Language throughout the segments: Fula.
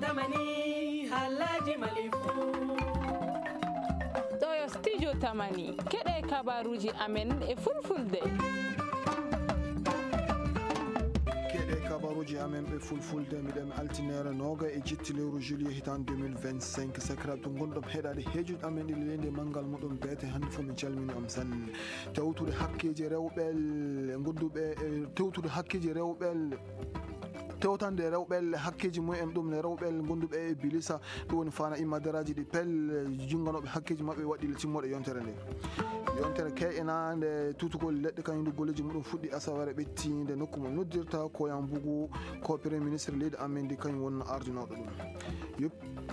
tamani halaji malifu ɗo studio tamani keɗe kabaruji amen e fulfulde. kabaruji amen ɓe fulfulde miɗen altinere noga e jittileru juillet hitan 2025 sakiraɓe to gonɗom heɗade heejude amen ɗi leydi manggal muɗum beete hannde fof mi calmini on sanne tewtude hakkeji rewɓel gonduɓe tewtude hakkeji rewɓel tewtande rewɓel hakkeji mumen ɗum ne rewɓel gonduɓe e bilisa ɗum woni fana immadaraji ɗi pel junganoɓe hakkeji mabɓe waɗɗile timmoɗe yontere nde yontere keƴenade tutugol leɗɗe kañum golleji muɗum fuɗɗi asawere ɓettinde nokku mo noddirta koyan bugu ko premier ministre leydi amen ndi kañum wonno ardinoɗo ɗum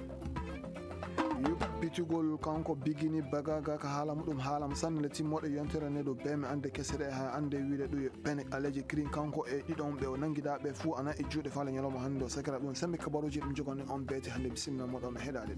yuppitugol kanko bigini bagaga ka haala muɗum haalama sanne le timmoɗe yontere nde ɗo beme ande kesere ha ande wiide ɗo pene aleji krin kanko e ɗiɗon ɓe o nanguiɗaɓe fou ana e juuɗe fala ñalawma hannde o sakira ɗum sembe kabaruji ɗum jogonni on beete hannde bisimilla moɗon e heɗade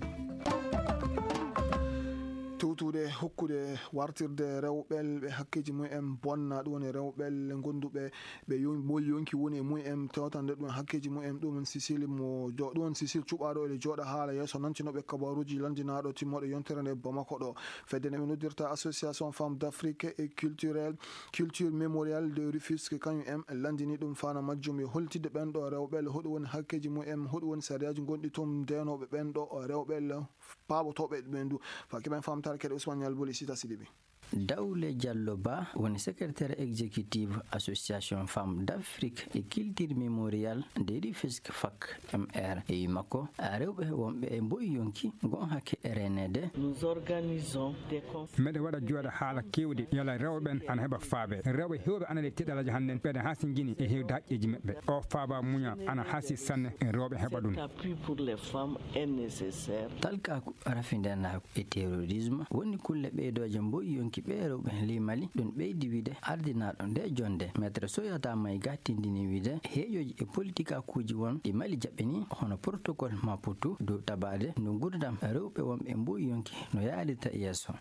ɗum tewtude hokkude wartirde rewɓel ɓe hakkeji mumen bonna ɗum woni rewɓel gonduɓe ɓe mol yonki woni e mumen tewtande ɗum hakkeji mumen ɗum sicile mo ɗum sicile cuɓaɗo ele jooɗa haala yesso nantinoɓe kabaruji landinaɗo timmoɗe yontere nde bamako ɗo fedde nde ɓe noddirta association femme d' afrique et culture mémorial de Rufisque kañum en landini ɗum fana majjum e holtidde ɓenɗo rewɓel hoɗum woni hakkeji mumen hoɗum woni sariyaji gonɗi toon ndenoɓe ɓenɗo rewɓel paaɓotoɓe ɓen du fa keɓen famtare kede Ousmane Yalboli Sita Sidibi. Dawle Diallo Ba woni secrétaire exécutif association femmes d'Afrique et culture mémorial de Rufisque FAC MR e makko rewɓe wonɓe e mboyi yonki gon hakke renede nous organisons des meɗe waɗa jooɗa haala kewde yala rewɓen ana heɓa faabe rewɓe hewɓe ana le teɗalaji hannden ɓeɗe hasingini e hewde haqqeji maɓɓe o faaba muña ana hasi sanne e rewɓe heɓa ɗum appui pour les femmes est nécessaire talkaku rafindena e terrorisme woni kulle ɓeydoje mboyi yonki ɓe rewɓe limali ɗum ɓeydi wiide ardinaɗo nde jonde maître Soyata Maïga tindini wiide heeƴoji e politique akuji won ɗi mali jaɓɓeni hono protocole Maputo dow tabade no gurdam rewɓe wonɓe mboyi yonki no yaalita yesso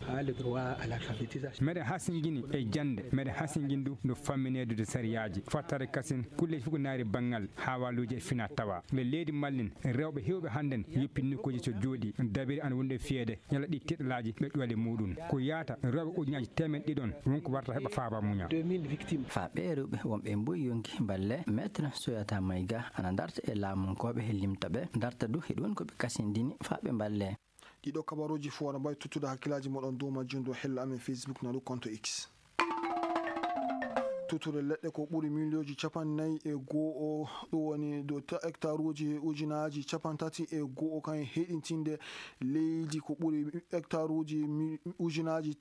meɗe hasingini e jande meɗe hasingini ɗum no famminedude sariyaji fottare kasin kulle fof ko naari banggal hawaluji e fina tawa le leydi mallin rewɓe hewɓe hannden yoppini koji so jooɗi dabiri ana wonde fiyede ñala ɗi teɗalaji ɓe ƴwale muɗum ko yaata rewɓe ujunaji temen ɗiɗon wonko warta heɓa faaba muña fa ɓe rewɓe wonɓe mboyi yonki balle maître Soyata Maïga ana darta e laamunkoɓe e limta ɓe darta du heɗi woni koɓe kasindini fa ɓe balle ɗiɗo kabaruji fo aɗa mbawi tuttude hakkillaji moɗon dow majjum dow hello amen Facebook naɗu compte X tuttude leɗɗe ko ɓuri millioji 49 ɗo woni dow hectare uji ujunaji 33 kan heɗintinde leydi ko ɓuri hectare uji ujunaji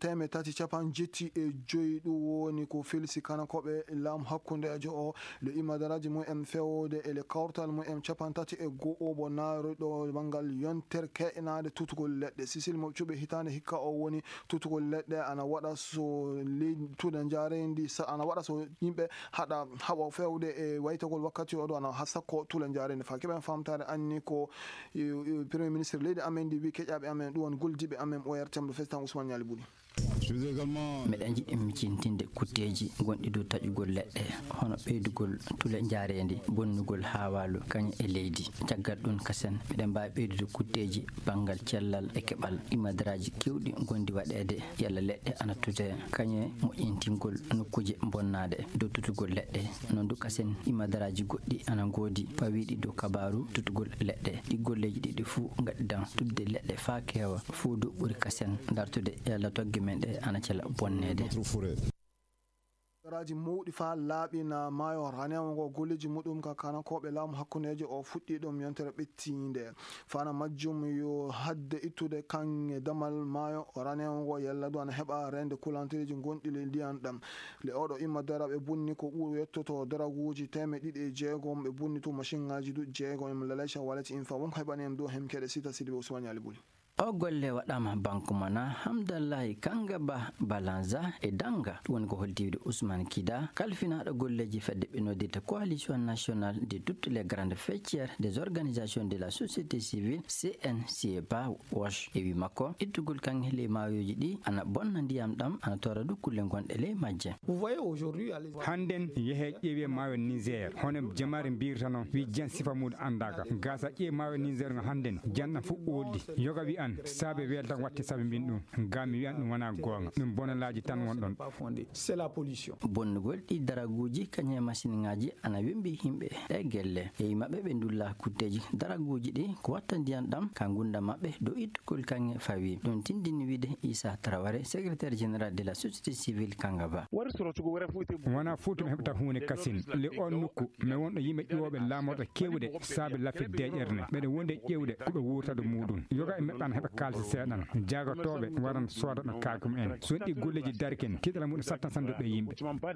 375 ɗum woni ko felsi kanakoɓe laamu hakkundejo o le imadaraji mumen fewde e le kawtal mumen 33 bo naaro ɗo banggal yontere ke'enade tutugol leɗɗe sisil mo cuɓe hitande hikka o woni tutugol leɗɗe ana waɗa so leydi tuuɗe jarendi ana waɗa so yimɓe haɓa fewde e waytagol wakkati oɗo ana ha sakko tule jarende fa keɓen famtare anni ko premier ministre leydi amen ndi wi keƴaɓe amen ɗum won goldiɓe amen o yartemɗo festan Ousmane Yali Buli meɗen jiɗi micintinde kutteji gonɗi dow taƴugol leɗɗe hono ɓeydugol tule jarendi bonnugol hawalu kañum e leydi caggal ɗum kasen meɗen mbawi ɓeydude kutteji banggal cellal e keɓal imadaraji kewɗi gondi waɗede yalla leɗɗe ana tute kañum moƴƴintingol nokkuje bonnade dow tutugol leɗɗe non du kasen imadaraji goɗɗi ana goodi pawiɗi dow kabaru tutugol leɗɗe ɗi golleji ɗiɗi fuu gaddidan tudde leɗɗe fa kewa fuu dow ɓuuri kasen dartude yalla togge men ɗe ana cela bonnede raji mawɗi fa laaɓina maayo ranema ngo golleji muɗum ka kanakoɓe laamu hakkuneje o fuɗɗi ɗum yontere ɓettinde fana majjum yo hadde ittude kanŋe damal maayo ranema ngo yalla du ana heɓa rende kulantereji gonɗi le ndiyan ɗam le oɗo imma dara ɓe bunni ko ɓuuri yettoto daraguji 206 ɓe bunni to machine ngaji du jeegom lalaicha walati infa wonko heɓani en dow hemkeɗe Sita Sidiɓe Ousmane Ali Buli o golle waɗama banque mana hamdallahi kangaba balanza e danga woni ko holtiwde Ousmane Kida kalfinaɗo golleji fedde ɓenodite coalition nationale de toutes les grandes fêtières des organisations de la société civile CNCEPA wash e wi makko ittugol kan le mayoji ɗi ana bonna ndiyam ɗam ana tora du kulle gonɗe le majje. Handen yehe ƴeewi mayo Niger hono jamare mbirta noon wi jan sifa muɗum andaka gasa ƴeewi mayo Niger no handen janna fu oldi yoga wi an saabe welta watte saabe mbin ɗum gami wiyan ɗum wona gonga ɗum bonalaji tan wonɗon. C'est la pollution. Bonnugol ɗi daraguji kañe machine ngaji ana wembi himɓe e gelle e maɓɓe ɓe ndulla kutteji daraguji ɗi ko watta ndiyam ɗam ka gunda maɓɓe dow ittugol kanŋe fawi ɗum tindini wiide Issa Traoré secrétaire général de la société civile kangaba. wona fuutum heɓata hunde kasin le on nokku mais wonɗo yimɓe ƴewoɓe laamorɗo kewɗe saabe laffe deƴƴerne ɓeɗe wonde ƴewde koɓe wurtade muɗum yoga e meɓɓan heɓa kalse seeɗan jagotoɓe waran sooda ɗo kakum en so ɗi golleji darken tiɗala muɗum sattan sanduɓe yimɓe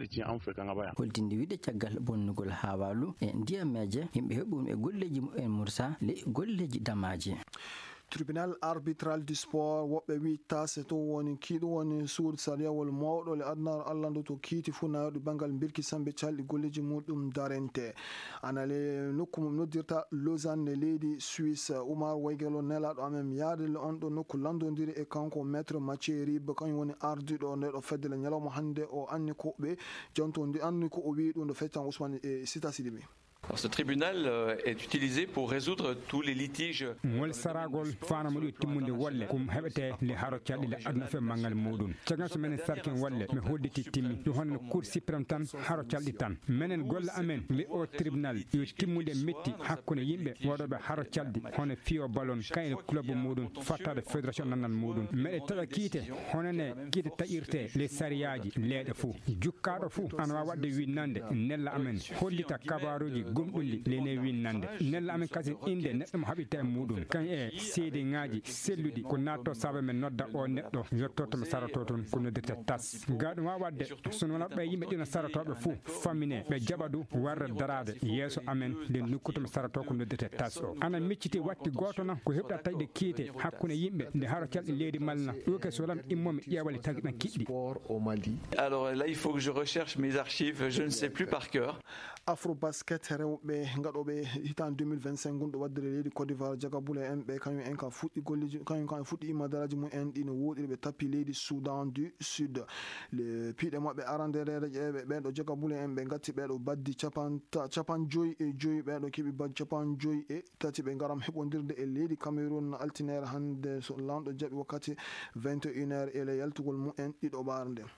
holtinde wiide caggal bonnugol hawalu e ndiyameje yimɓe heɓum e golleji mumen Moussa le golleji damaji. Tribunal arbitral du sport woɓɓe wi tase to woni kiiɗum woni suudu sariyawol mawɗo le adnaro allandu to kiiti fu nayoɗo banggal birki sambe calɗi golleji muɗum darente anale nokku mum noddirta Lausanne leydi Suisse. Oumar Waygelo nelaɗo amen yaade le on ɗo nokku landodiri e kanko maître Mathieu Ribe kañum woni arduɗo nde ɗo feddele ñalawma hande o anni ko ɓe jonto ndi anni ko o wi ɗum ɗo fettan Ousmane e Sita Sidibé. Ce tribunal est utilisé pour résoudre tous les litiges. Mol saragol fana mo timmunde wolle kum hebete le haro calli le adna fe mangal mudun cagan so menen sarken wolle me hodditi timmi do honno cour suprême tan haro caldi tan menen golla amen le o tribunal yo timmunde metti hakkunde yimbe wodobe haro caldi hono fiyo ballon kayne club mudun fattade fédération nanal mudun mede tawa kiite honone kiite tayirte le sariyaji leede fu jukkado fu ana wadde winnande nella amen hollita kabaruji gumɗulli lene winnande nella amen kasi inde neɗɗo mo haɓita e muɗum kan e seedi ŋaaji selludi ko natto saabe men nodda o neɗɗo yettoto mo sarato toon ko noddirte tas ga ɗum wa wadde sono wona ɓe yimɓe ɗino saratoɓe fou famine ɓe jaɓa du warde darade yeeso amen nde nokkuto mo sarato ko noddirte tas o ana micciti watti goto na ko heɓɗa taƴde kiite hakkude yimɓe nde haro calɗi leydi malna ɗoke so walam immomi ƴeewale tagui ɗan kiɗɗi. Alors là il faut que je recherche mes archives, je ne sais plus par cœur. Afrobasket rewɓe gaɗoɓe hitan 2025 gonɗo waddere leydi Côte d'Ivoire jagabule en ɓe kañum en ka fuɗɗi golleji kañum kan fuɗɗi imadaraji mumen ɗi no woɗiri ɓe tappi leydi Soudan du Sud le piiɗe maɓɓe aranderere ƴeeɓe ɓeɗo jagabule en ɓe gatti ɓeɗo baddi capan joyi e joyi ɓeɗo keeɓi baddi capan joyi e tati ɓe garam heɓodirde e leydi Cameroun altinere hande so lamɗo jaaɓi wakkati 21h e le yaltugol mumen ɗiɗo ɓaar nden.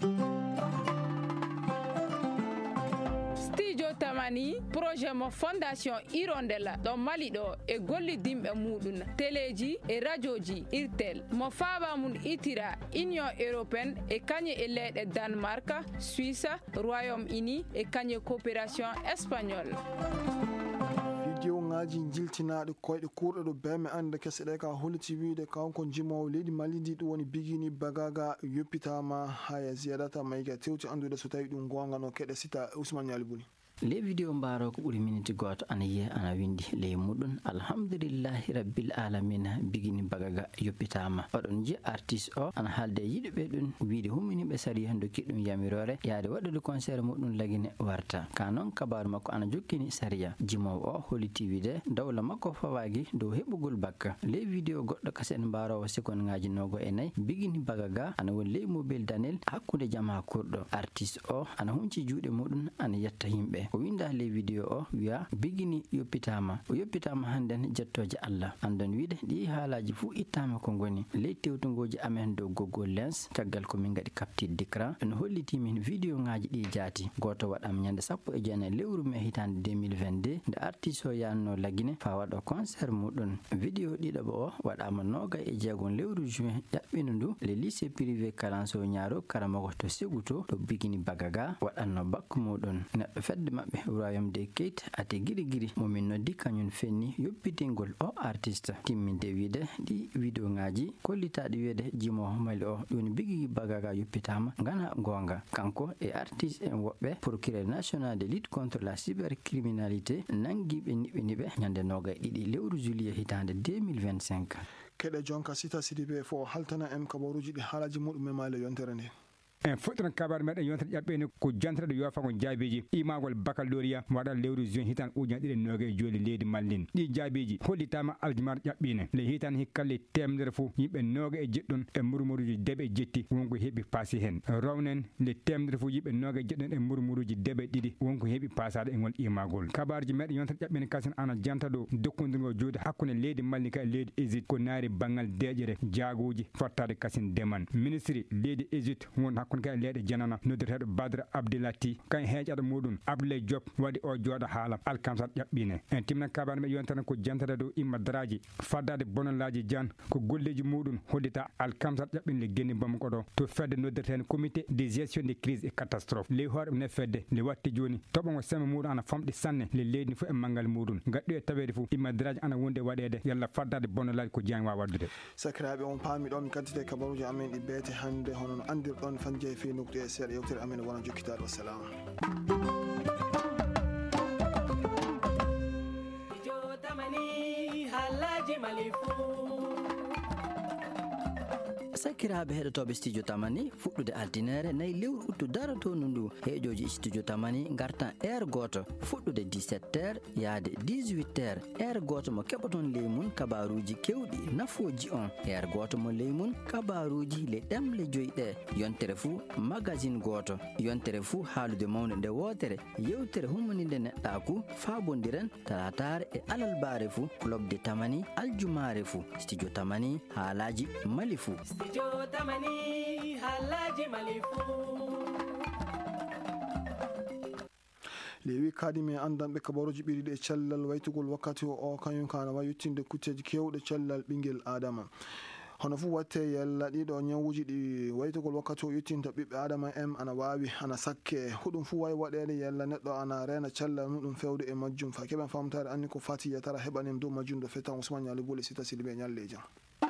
Studio Tamani projet mo fondation Hirondella ɗo Mali ɗo e gollidimɓe muɗum téléji e radioji irtel mo faaba mum itira Union européenne e kañe e leyɗe Danemark, Suisse, Royaume-Uni e kañe coopération espagnole. Video ngaji jiltinaɗe koyɗe kurɗe ɗo beme ande kese ɗe ka holliti wiide kanko jimowo leydi Mali ndi ɗum woni Bigini Bagaga yoppitama haya ziyadata mayga tewti andude so tawi ɗum gonga no keɗe Sita Ousmane Yalibuni. le video mbaro ko ɓuri minute goto ana yiye ana windi ley muɗum alhamdulillahi rabbil alamina Bigini Bagaga yoppitama oɗon ji artiste o ana haalde yiɗɓe ɗum wiide humminiɓe sariya dokki ɗum yamirore yaade waɗude concert muɗum lagine warta ka noon kabaru makko ana jokkini sariya jimowo o holliti wiide dawla makko fawaki dow heɓugol bakka ley video goɗɗo kasen mbarowo seconde ngaji 94 Bigini Bagaga ana woni ley mobile Daniel hakkude jaam ha kurɗo artiste o ana hunci juuɗe muɗum ana yetta yimɓe o winda le video o wiya Bigini yoppitama o yoppitama handen jettoje Allah andon wiide ɗi haalaji fu ittama ko goni ley tewtugoji amen dow Google Lens caggal ko min gadi capture d'écran en holliti min video ngaji ɗi jaati goto waɗam ñande 19 lewru me hitande 2022 nde artiste o yanno lagine fa waɗo concert muɗum video ɗiɗaɓo o waɗama 26 lewru juin ƴaɓɓino ndu le lycée privé Kalanso Ñaaro Karamogo to Seguto ɗo Bigini Bagaga waɗanno bakku muɗum neɗɗo fedde maɓɓe Royaume de Kate ate giri momin noddi kañum fenni yoppitingol o artiste timminde wiide ɗi video ngaji kollitaɗe wiide jimo Mali o ɗum Bigini Bagaga yoppitama ngana gonga kanko e artiste en woɓɓe procureur national de lutte contre la cybercriminalité nangiɓe niɓe ñande 22 lewru juillet hitande 2025 keɗe jonka Sita Sidibe fo haltana en kabaruji ɗi haalaji muɗum e maale yontere nde. en fuɗɗoran kabar meɗen yontere ƴaɓɓene ko jantere yo fa ko jaabeji imagol baccalauréat waɗa lewru juin hitan ujan ɗiɗi noga e joli leydi Mallin ɗi jaabeji hollitama aljumar ƴaɓɓine le hitan hikkalle temdere fo yimɓe noga e jeɗɗon e murmuruji deɓe jetti wonko heeɓi paasi hen rawnen le temdere fo yimɓe noga e jeɗɗon e murmuruji deɓe ɗiɗi wonko heeɓi pasade e ngol imagol kabarji meɗen yontere ƴaɓɓene kasen ana janta ɗo dokkodirgo jodi hakkude leydi Mallin ka e leydi Égypte ko naari banggal deƴere jaagoji fottade kasen deman ministre leydi Égypte won hakkude ka e leyɗe janana noddirteɗo Badre Abdelati kan heeƴaɗo muɗum Abdoulaye Diop waɗi o jooɗo haala alkamsat ƴaɓɓine en timna kabar me yontere ko jantere dow imma daraji faddade bonolaji jan ko golleji muɗum hollita alkamsat ƴaɓɓine le genni Bamako ɗo to fedde noddirten comité de gestion des crises et catastrophes le hoore ne fedde le watti joni toɓogo seme muɗum ana famɗi sanne le leydi fof e manggal muɗum gaddu e tawede fof imma daraji ana wonde waɗede yalla faddade bonolaji ko jani wawa waddude sakiraɓe on paami ɗon mi kaddite kabaruji amen ɗi beete hannde hono andirɗon fanje fe noktu e seeɗa yewtere amen wona jokkitaɗo wassalam. sakiraɓe heɗotoɓe studio tamani fuɗɗude altinere nayi lewru uttu darotono ndu heeƴoji studio tamani gartan heure goto fuɗɗude 17h yaade 18h heure goto mo keɓoton ley mum kabaruji kewɗi nafoji on heure goto mo ley mum kabaruji le ɗemle joyi ɗe yontere fuu magazine goto yontere fuu haalude mawde nde wotere yewtere hummanide neɗɗaku fabodiren talatare e alalbare fuu club de tamani aljumare fuu studio tamani haalaji mali fuu studio tamani haalaji mali fuu lewi kadimi andanɓe kabaruji ɓiriɗi e cellal waytugol wakkati o kañum kana wa yettinde kutteji kewɗe cellal ɓinguel adama hono fu watte yalla ɗiɗo ñawuji ɗi waytugol wakkati o yettinta ɓiɓɓe adama en ana wawi ana sakke huɗum fu wawi waɗede yalla neɗɗo ana rena cellal muɗum fewde e majjum fa keɓen famtare anni ko fati yatara heɓanim dow majjum ɗo fetan Ousmane Ñali Bole Sita Sidibe ñalle jam.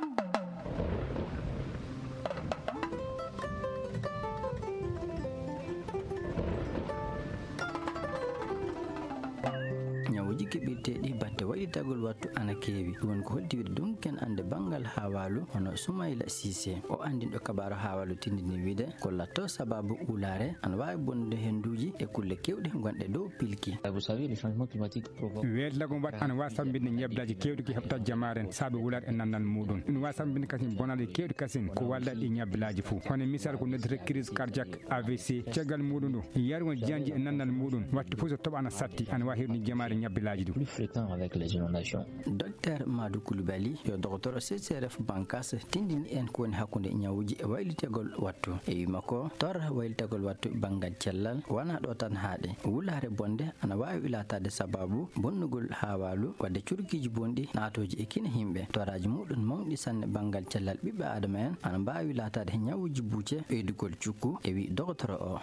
keɓirteɗi batte waɗitagol wattu ana keewi ɗum ko hoddiwide dunken ande banggal hawalu hono Soumaïla Cissé o andinɗo kabaru hawalu tindini wiide ko latto sababu ulare ana wawi bonnude henduji e kulle kewɗe gonɗe dow pilki. Vous savez, les changements climatiques provoquent weedlago wat ana wawi sambinde ñeblaji kewɗi ki heɓata jamaren saabe wulare e nandal muɗum ɗum wawi sambinde kasin bonade kewɗi kasin ko walla ɗi ñeblaji fou hono misal ko noddete crise cardiaque AVC caggal muɗum ɗo yargo janji e nandal muɗum watti fof so toɓa ana satti ana wawi heɓde jamare ñeblaji plus fréquent avec les inondations. Docteur Madou Koulibaly yo docteur CCRF Bankas tindini en ko woni hakkunde ñawuji e waylitegol wattu e wima ko tor waylitegol wattu banggal cellal wona ɗo tan haaɗe wulare bonde ana wawi ilatade sababu bonnugol hawalu wadde curkiji bonɗi natoji e kine himɓe toraji muɗum mawɗi sanne banggal cellal ɓiɓɓe adama en ana mbawi latade ñawuji buuce ɓeydugol cukku e wi docteur o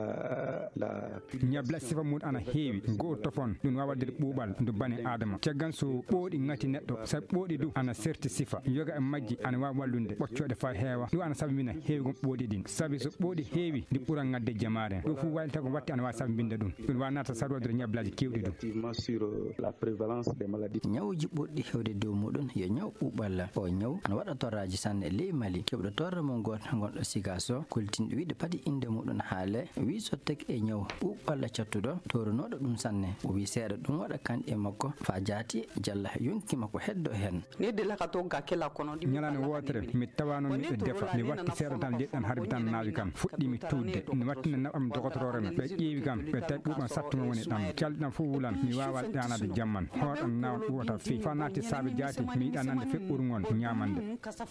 ñabla sifa muɗum ana heewi go tofon ɗum wawa wadde ɓuuɓal ndu bane adama caggal so ɓooɗi ngati neɗɗo sabi ɓooɗi du ana serti sifa yoga e majji ana wawi wallude ɓoccode fa heewa ɗum ana sabimina heewigol ɓooɗi ɗin sabi so ɓooɗi heewi ndi ɓuura ngadde jamare ɗum fof waylita ko watti ana wawi sabibinde ɗum ɗum wawi nata sarwodire ñablaji kewɗi ɗum ñawuji ɓoɗɗi hewde dow muɗum yo ñaw ɓuuɓal o ñaw ana waɗa torraji sanne e ley Mali keɓɗo torre mo goto gonɗo Sigaso koltinɗo wiide padi inde muɗum haale wi so tagi e ñaw ɓuuɓalla cattuɗo torunoɗo ɗum sanne o wi seeɗa ɗum waɗa kanɗe makko fa jaati jalla yonki makko heddo hen ñalane wotere mi tawano miɗo defa mi watti seeɗa tan leɗɗan harbi tan naawi kam fuɗɗimi tuudde mi wattine naɓam dogotororema ɓe ƴeewi kam ɓe tawi ɓuuɓam sattuma woni ɗam calɗiɗam fof wulan mi wawa ɗanade jamman hoɗan nawan ɓuwata fi fa naati saabe jaati mi yiɗa nande feɓɓurgol ñamande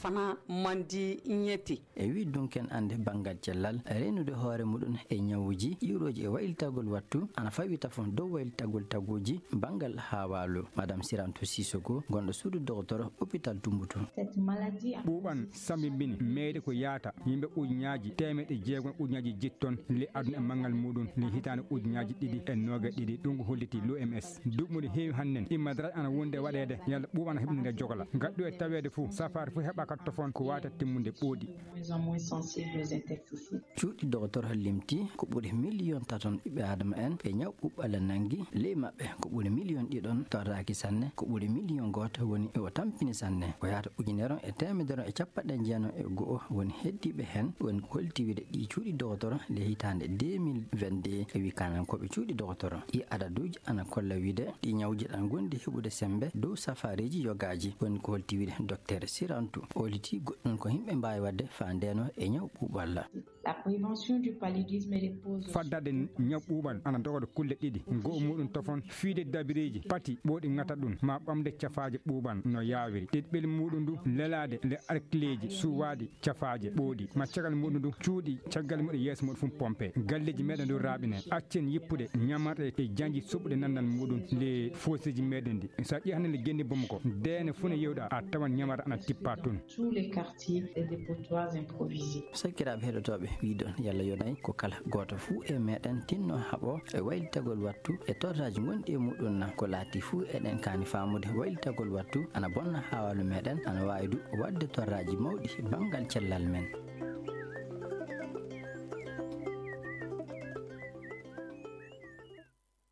e wi dunken ande banggal cellal renude hoore muɗum e ñawuji iwroji e waylitagol wattu ana fawi tafon dow waylitagol taguji banggal hawalu madame Sirantou Sissoko gonɗo suudu docteur hôpital Tumbutu. ɓuuɓan sambimbini meeɗi ko yaata yimɓe ujuñaji temeɗe jeegom ujuñaji jetton le aduna e manggal muɗum le hitande ujuñaji ɗiɗi e noga ɗiɗi ɗum ko holliti l'OMS duɓmude heewi hannen imma dara ana wonde waɗede yalla ɓuuɓan ana heɓnide jogala gaddu e tawede fou safari fo heɓa kat tofon ko wata timmude ɓooɗi cuuɗi docteur limti ko ɓuuri million taton ɓiɓɓe adama en ɓe ñaw ɓuuɓala nangi ley mabɓe ko ko ɓuri million ɗiɗon torraki sanne ko ɓuri million goto woni o tampini sanne ko yata ujunere e temedere e capanɗe jeenayi e go'o woni heddiɓe hen woni holtiwide ɗi cuuɗi doctoro nde hitande 2022 e wi kanankoɓe cuuɗi doctoro i adaduji ana kolla wide ɗi ñawji ɗan gondi heɓude sembe dow safariji yogaji woni ko holtiwide docteur Sirantou oliti goɗɗum ko himɓe mbawi wadde fa ndeno e ñaw ɓuuɓalla. La prévention du paludisme repose faddade ñaw ɓuuɓal ana dogoda kulle ɗiɗi go'o muɗum tofon fiide dabiriji pati ɓoɗi ngata ɗum ma ɓamde cafaji ɓuuɓan no yawiri ɗiɗɓel muɗum ndu lelade le arkileji suwadi cafaje ɓooɗi ma caggal muɗum ndu cuuɗi caggal muɗum yeeso muɗum fum pompe galleji meɗen ndu raɓine accen yippude ñamarɗe e janji suɓɗe nandal muɗum le fosiji meɗen ndi sa ƴi hande nde genni bomo ko dene fune yewɗa a tawan ñamara ana tippa toon tous les quartiers des dépotoirs improvisés. Sakiraɓe heɗotoɓe wiɗon yalla yonayi ko kala goto fuu e meɗen tinno haaɓo e waylitagol wattu e torraji gonɗi e muɗum ko laati fuu eɗen kani famude waylitagol wattu ana bonna hawalu meɗen ana wawi du wadde torraji mawɗi banggal cellal men.